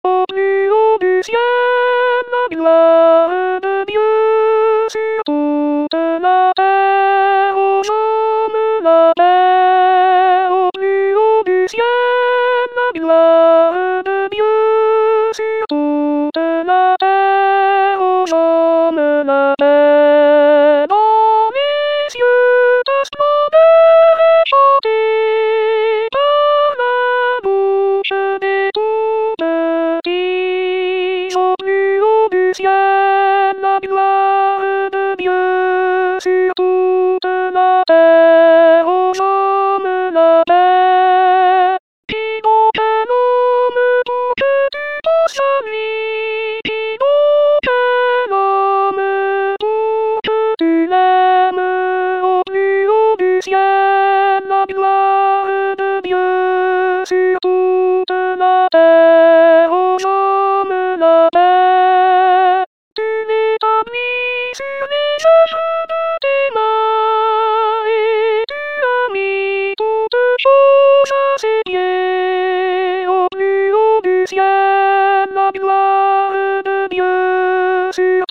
Au plus haut du ciel, la gloire de Dieu sur toute la terre, aux hommes la paix. Au plus haut du ciel, la gloire de Dieu sur toute la terre, aux hommes la paix. Dans les cieux, ta splendeur est chantée par la bouche des tout petits. Au plus haut du ciel, la gloire de Dieu sur toute la terre, aux hommes la paix. Qui donc est l'homme pour que tu penses à lui? Qui donc est l'homme pour que tu l'aimes? Au plus haut du ciel, la gloire de Dieu sur toute la terre, aux hommes la paix. Tu l'établis sur les œuvres de tes mains, et tu as mis toutes choses à ses pieds. Au plus haut du ciel, la gloire de Dieu sur